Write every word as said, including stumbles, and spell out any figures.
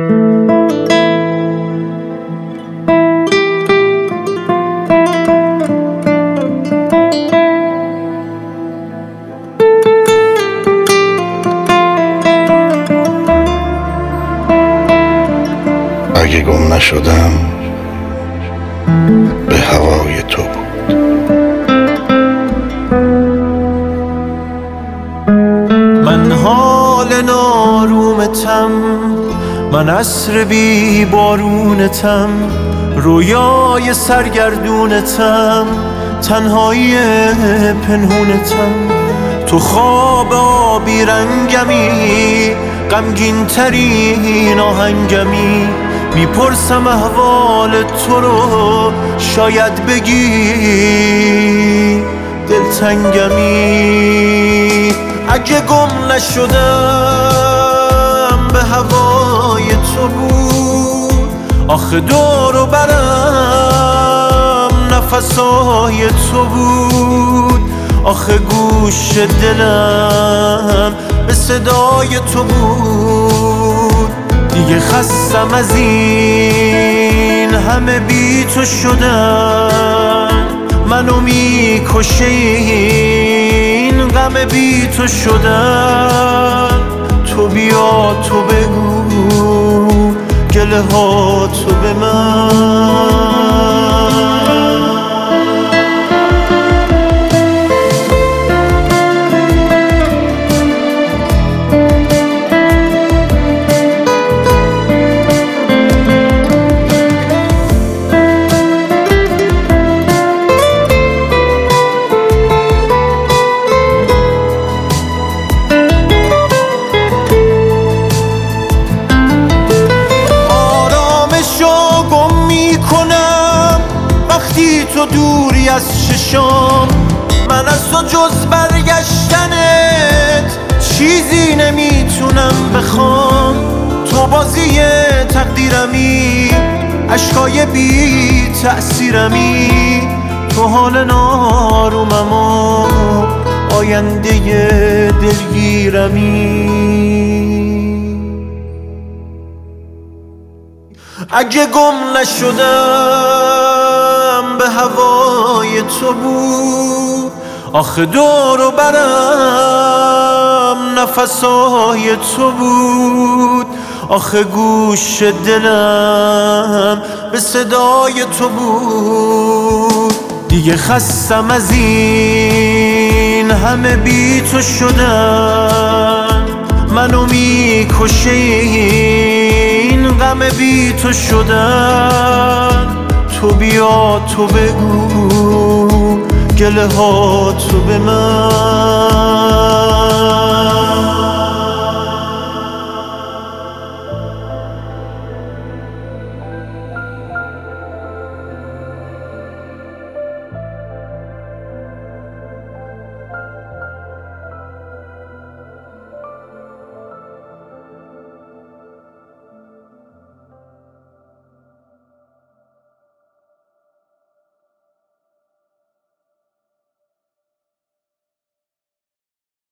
اگه گم نشدم به هوای تو بود. من حال نارومتم، من عصر بی بارونتم، رویای سرگردونتم، تنهایی پنهونتم. تو خواب آبی رنگمی، غمگین ترین آهنگمی. میپرسم احوال تو رو، شاید بگی دلتنگمی. اگه گم نشدم به هوای تو بود، آخه دور و برم نفسای تو بود. آخه گوش دلم به صدای تو بود. دیگه خستم از این همه بی تو شدن، منو میکشه این غم بی تو شدن. تو بیا تو بگو گله ها تو به من. وقتی تو دوری از چشام، من از تو جز برگشتنت چیزی نمیتونم بخوام. تو بازی تقدیرمی، عشقای بی تأثیرمی. تو حال نارومم و آینده دلگیرمی. اگه گم نشدم به هوای تو بود، آخه دور و برم نفسای تو بود. آخه گوش دلم به صدای تو بود. دیگه خستم از این همه بی تو شدن، منو میکشه این غم بی تو شدن. تو بیا تو بگو گله ها تو به من.